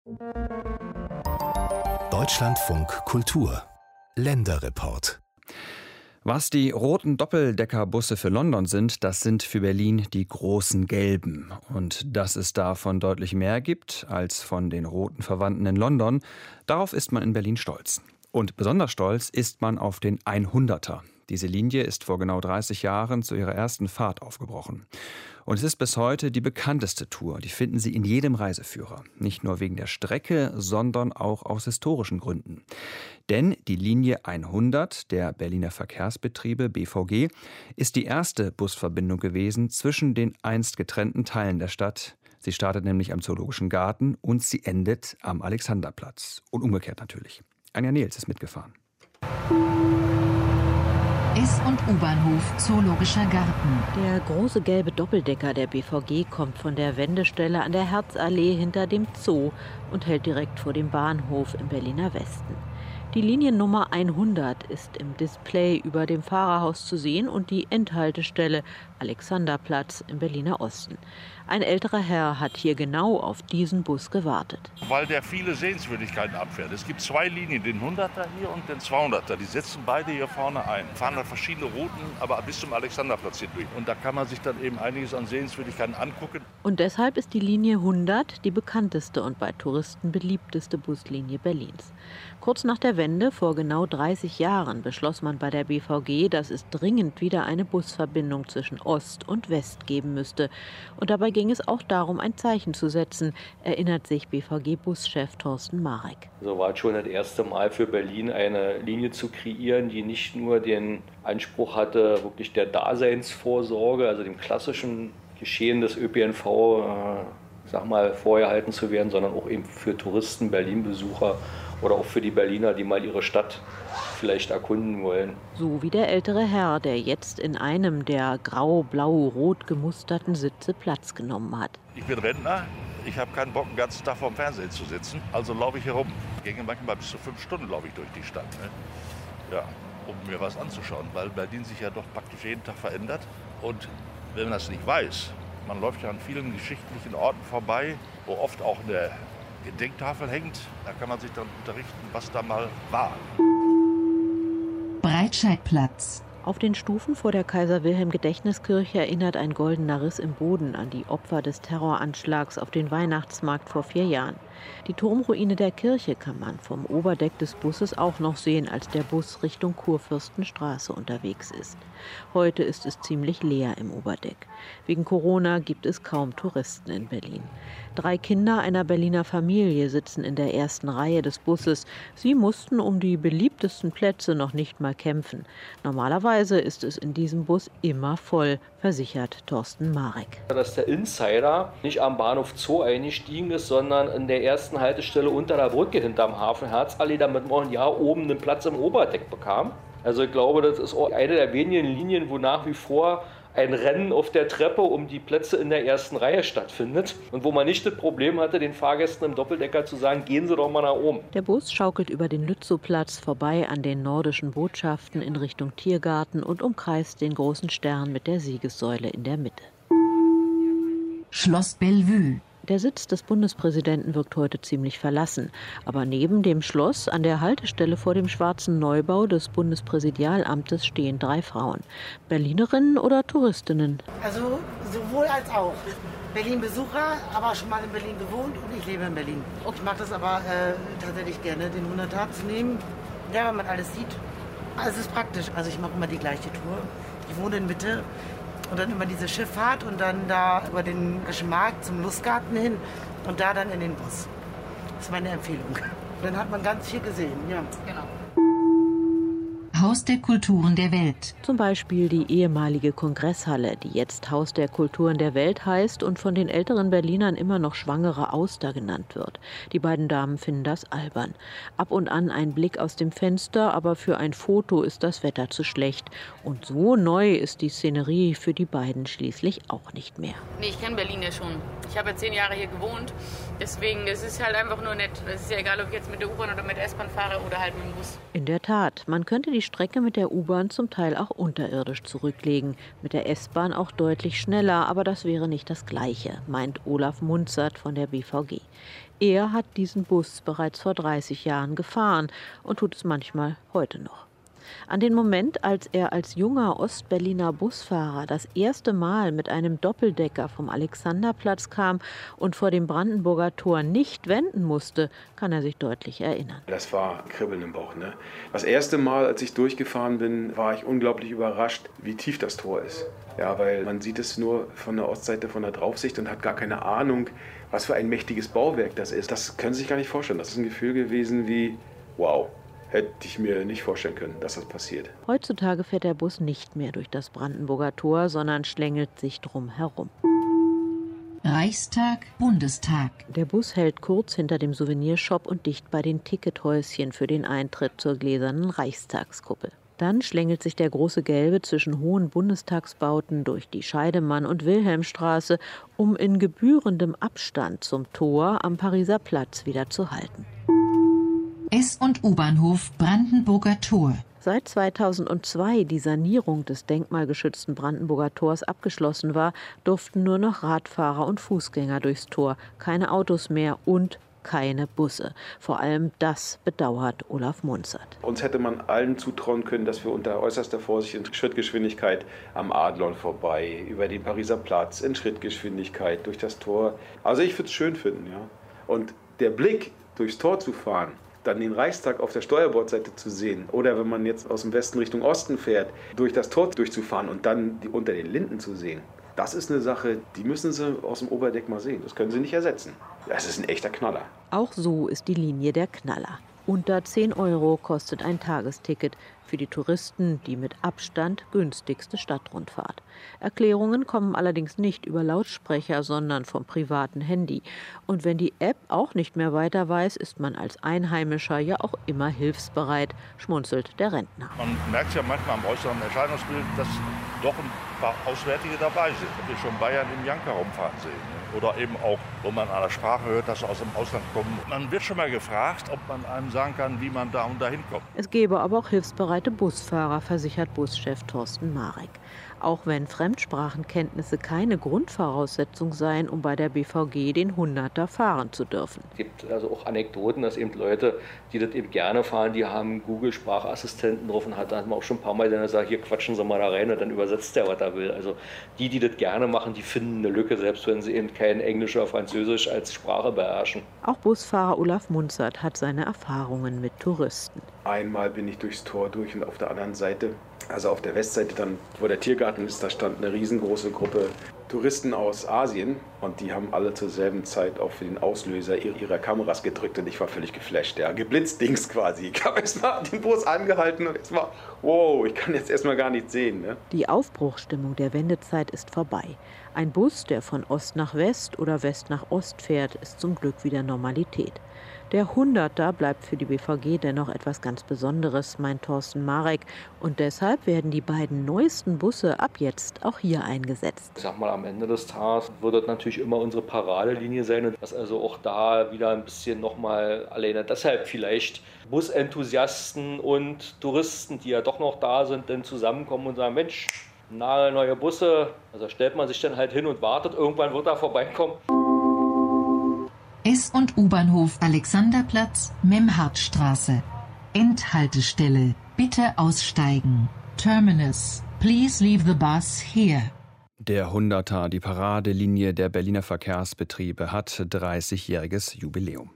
Deutschlandfunk Kultur Länderreport. Was die roten Doppeldeckerbusse für London sind, das sind für Berlin die großen gelben. Und dass es davon deutlich mehr gibt als von den roten Verwandten in London, darauf ist man in Berlin stolz. Und besonders stolz ist man auf den 100er. Diese Linie ist vor genau 30 Jahren zu ihrer ersten Fahrt aufgebrochen. Und es ist bis heute die bekannteste Tour. Die finden Sie in jedem Reiseführer. Nicht nur wegen der Strecke, sondern auch aus historischen Gründen. Denn die Linie 100 der Berliner Verkehrsbetriebe BVG ist die erste Busverbindung gewesen zwischen den einst getrennten Teilen der Stadt. Sie startet nämlich am Zoologischen Garten und sie endet am Alexanderplatz. Und umgekehrt natürlich. Anja Nehls ist mitgefahren. S- und U-Bahnhof Zoologischer Garten. Der große gelbe Doppeldecker der BVG kommt von der Wendestelle an der Herzallee hinter dem Zoo und hält direkt vor dem Bahnhof im Berliner Westen. Die Liniennummer 100 ist im Display über dem Fahrerhaus zu sehen und die Endhaltestelle Alexanderplatz im Berliner Osten. Ein älterer Herr hat hier genau auf diesen Bus gewartet. Weil der viele Sehenswürdigkeiten abfährt. Es gibt zwei Linien, den 100er hier und den 200er. Die setzen beide hier vorne ein. Fahren dann verschiedene Routen, aber bis zum Alexanderplatz hier durch. Und da kann man sich dann eben einiges an Sehenswürdigkeiten angucken. Und deshalb ist die Linie 100 die bekannteste und bei Touristen beliebteste Buslinie Berlins. Kurz nach der Wende, vor genau 30 Jahren, beschloss man bei der BVG, dass es dringend wieder eine Busverbindung zwischen Ost und West geben müsste. Und dabei ging es auch darum, ein Zeichen zu setzen, erinnert sich BVG-Buschef Thorsten Marek. So war es schon das erste Mal für Berlin, eine Linie zu kreieren, die nicht nur den Anspruch hatte, wirklich der Daseinsvorsorge, also dem klassischen Geschehen des ÖPNV, vorgehalten zu werden, sondern auch eben für Touristen, Berlin-Besucher oder auch für die Berliner, die mal ihre Stadt vielleicht erkunden wollen. So wie der ältere Herr, der jetzt in einem der grau-blau-rot gemusterten Sitze Platz genommen hat. Ich bin Rentner. Ich habe keinen Bock, den ganzen Tag vorm Fernsehen zu sitzen. Also laufe ich herum. Ich gehe manchmal bis zu 5 Stunden laufe ich durch die Stadt. Ne? Ja, um mir was anzuschauen, weil Berlin sich ja doch praktisch jeden Tag verändert. Und wenn man das nicht weiß, man läuft ja an vielen geschichtlichen Orten vorbei, wo oft auch eine Gedenktafel hängt. Da kann man sich dann unterrichten, was da mal war. Breitscheidplatz. Auf den Stufen vor der Kaiser-Wilhelm-Gedächtniskirche erinnert ein goldener Riss im Boden an die Opfer des Terroranschlags auf den Weihnachtsmarkt vor 4 Jahren. Die Turmruine der Kirche kann man vom Oberdeck des Busses auch noch sehen, als der Bus Richtung Kurfürstenstraße unterwegs ist. Heute ist es ziemlich leer im Oberdeck. Wegen Corona gibt es kaum Touristen in Berlin. 3 Kinder einer Berliner Familie sitzen in der ersten Reihe des Busses. Sie mussten um die beliebtesten Plätze noch nicht mal kämpfen. Normalerweise ist es in diesem Bus immer voll, versichert Thorsten Marek. Dass der Insider nicht am Bahnhof Zoo eingestiegen ist, sondern in der ersten Haltestelle unter der Brücke hinterm Hafen Herzallee, damit man ja oben einen Platz im Oberdeck bekam. Also ich glaube, das ist auch eine der wenigen Linien, wo nach wie vor ein Rennen auf der Treppe um die Plätze in der ersten Reihe stattfindet und wo man nicht das Problem hatte, den Fahrgästen im Doppeldecker zu sagen, gehen Sie doch mal nach oben. Der Bus schaukelt über den Lützowplatz vorbei an den nordischen Botschaften in Richtung Tiergarten und umkreist den großen Stern mit der Siegessäule in der Mitte. Schloss Bellevue. Der Sitz des Bundespräsidenten wirkt heute ziemlich verlassen. Aber neben dem Schloss, an der Haltestelle vor dem Schwarzen Neubau des Bundespräsidialamtes, stehen 3 Frauen. Berlinerinnen oder Touristinnen? Also sowohl als auch. Berlin-Besucher, aber schon mal in Berlin gewohnt und ich lebe in Berlin. Ich mache das aber tatsächlich gerne, den 100er zu nehmen. Ja, wenn man alles sieht. Also es ist praktisch. Also ich mache immer die gleiche Tour. Ich wohne in Mitte. Und dann immer diese Schifffahrt und dann da über den Markt zum Lustgarten hin und da dann in den Bus. Das ist meine Empfehlung. Dann hat man ganz viel gesehen, ja. Genau. Haus der Kulturen der Welt. Zum Beispiel die ehemalige Kongresshalle, die jetzt Haus der Kulturen der Welt heißt und von den älteren Berlinern immer noch Schwangere Auster genannt wird. Die beiden Damen finden das albern. Ab und an ein Blick aus dem Fenster, aber für ein Foto ist das Wetter zu schlecht. Und so neu ist die Szenerie für die beiden schließlich auch nicht mehr. Nee, ich kenne Berlin ja schon. Ich habe ja 10 Jahre hier gewohnt. Deswegen, es ist halt einfach nur nett. Es ist ja egal, ob ich jetzt mit der U-Bahn oder mit der S-Bahn fahre oder halt mit dem Bus. In der Tat, man könnte die Strecke mit der U-Bahn zum Teil auch unterirdisch zurücklegen, mit der S-Bahn auch deutlich schneller, aber das wäre nicht das Gleiche, meint Olaf Munzert von der BVG. Er hat diesen Bus bereits vor 30 Jahren gefahren und tut es manchmal heute noch. An den Moment, als er als junger Ostberliner Busfahrer das erste Mal mit einem Doppeldecker vom Alexanderplatz kam und vor dem Brandenburger Tor nicht wenden musste, kann er sich deutlich erinnern. Das war ein Kribbeln im Bauch, ne? Das erste Mal, als ich durchgefahren bin, war ich unglaublich überrascht, wie tief das Tor ist. Ja, weil man sieht es nur von der Ostseite, von der Draufsicht und hat gar keine Ahnung, was für ein mächtiges Bauwerk das ist. Das können Sie sich gar nicht vorstellen. Das ist ein Gefühl gewesen wie, wow. Hätte ich mir nicht vorstellen können, dass das passiert. Heutzutage fährt der Bus nicht mehr durch das Brandenburger Tor, sondern schlängelt sich drum herum. Reichstag, Bundestag. Der Bus hält kurz hinter dem Souvenirshop und dicht bei den Tickethäuschen für den Eintritt zur gläsernen Reichstagskuppel. Dann schlängelt sich der große Gelbe zwischen hohen Bundestagsbauten durch die Scheidemann- und Wilhelmstraße, um in gebührendem Abstand zum Tor am Pariser Platz wieder zu halten. S- und U-Bahnhof Brandenburger Tor. Seit 2002 die Sanierung des denkmalgeschützten Brandenburger Tors abgeschlossen war, durften nur noch Radfahrer und Fußgänger durchs Tor, keine Autos mehr und keine Busse. Vor allem das bedauert Olaf Munzert. Uns hätte man allen zutrauen können, dass wir unter äußerster Vorsicht in Schrittgeschwindigkeit am Adlon vorbei, über den Pariser Platz, in Schrittgeschwindigkeit durch das Tor. Also ich würde es schön finden, ja. Und der Blick durchs Tor zu fahren, dann den Reichstag auf der Steuerbordseite zu sehen oder wenn man jetzt aus dem Westen Richtung Osten fährt, durch das Tor durchzufahren und dann unter den Linden zu sehen. Das ist eine Sache, die müssen Sie aus dem Oberdeck mal sehen. Das können Sie nicht ersetzen. Das ist ein echter Knaller. Auch so ist die Linie der Knaller. Unter 10 € kostet ein Tagesticket für die Touristen die mit Abstand günstigste Stadtrundfahrt. Erklärungen kommen allerdings nicht über Lautsprecher, sondern vom privaten Handy. Und wenn die App auch nicht mehr weiter weiß, ist man als Einheimischer ja auch immer hilfsbereit, schmunzelt der Rentner. Man merkt ja manchmal am äußeren Erscheinungsbild, dass doch ein paar Auswärtige dabei sind. Wenn wir schon Bayern im Janker rumfahren sehen. Oder eben auch, wo man an der Sprache hört, dass sie aus dem Ausland kommen. Man wird schon mal gefragt, ob man einem sagen kann, wie man da und dahin kommt. Es gäbe aber auch hilfsbereite Busfahrer, versichert Buschef Thorsten Marek. Auch wenn Fremdsprachenkenntnisse keine Grundvoraussetzung seien, um bei der BVG den 100er fahren zu dürfen. Es gibt also auch Anekdoten, dass eben Leute, die das eben gerne fahren, die haben Google-Sprachassistenten drauf und hat man auch schon ein paar Mal gesagt, hier quatschen Sie mal da rein und dann übersetzt der, was er will. Also die das gerne machen, die finden eine Lücke, selbst wenn sie eben kein Englisch oder Französisch als Sprache beherrschen. Auch Busfahrer Olaf Munzert hat seine Erfahrungen mit Touristen. Einmal bin ich durchs Tor durch und auf der anderen Seite, also auf der Westseite dann, wo der Tiergarten ist, da stand eine riesengroße Gruppe Touristen aus Asien und die haben alle zur selben Zeit auch für den Auslöser ihrer Kameras gedrückt und ich war völlig geflasht, ja, geblitzdings quasi. Ich habe erstmal den Bus angehalten und erstmal, wow, ich kann jetzt erstmal gar nichts sehen. Ne? Die Aufbruchsstimmung der Wendezeit ist vorbei. Ein Bus, der von Ost nach West oder West nach Ost fährt, ist zum Glück wieder Normalität. Der 100er bleibt für die BVG dennoch etwas ganz Besonderes, meint Thorsten Marek. Und deshalb werden die beiden neuesten Busse ab jetzt auch hier eingesetzt. Ich sag mal, am Ende des Tages wird das natürlich immer unsere Paradelinie sein. Und dass also auch da wieder ein bisschen nochmal alleine deshalb vielleicht Busenthusiasten und Touristen, die ja doch noch da sind, dann zusammenkommen und sagen, Mensch, neue Busse. Also stellt man sich dann halt hin und wartet, irgendwann wird er vorbeikommen. S- und U-Bahnhof Alexanderplatz, Memhardtstraße. Endhaltestelle. Bitte aussteigen. Terminus. Please leave the bus here. Der 100er, die Paradelinie der Berliner Verkehrsbetriebe, hat 30-jähriges Jubiläum.